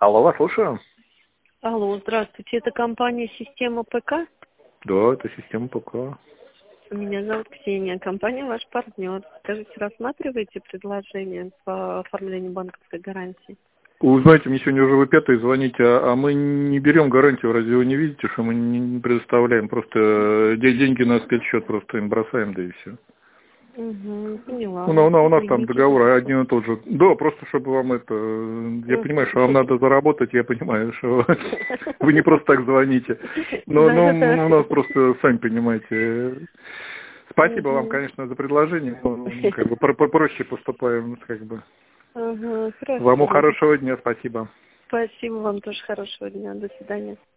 Алло, вас слушаю. Алло, здравствуйте. Это компания «Система ПК»? Да, это система ПК. Меня зовут Ксения. Компания «Ваш партнер». Скажите, рассматриваете предложение по оформлению банковской гарантии? Вы знаете, мне сегодня уже вы пятый звоните, а мы не берем гарантию, разве вы не видите, что мы не предоставляем? Просто деньги на спецсчет просто им бросаем, да и все. Угу, поняла. У нас там договор один и тот же. Да, просто чтобы вам это... Я понимаю, что вам надо заработать, я понимаю, что вы не просто так звоните. Но у нас просто, сами понимаете... Спасибо вам, конечно, за предложение. Как бы проще поступаем, как бы. Хорошо. Вам хорошего дня, спасибо. Спасибо вам тоже хорошего дня. До свидания.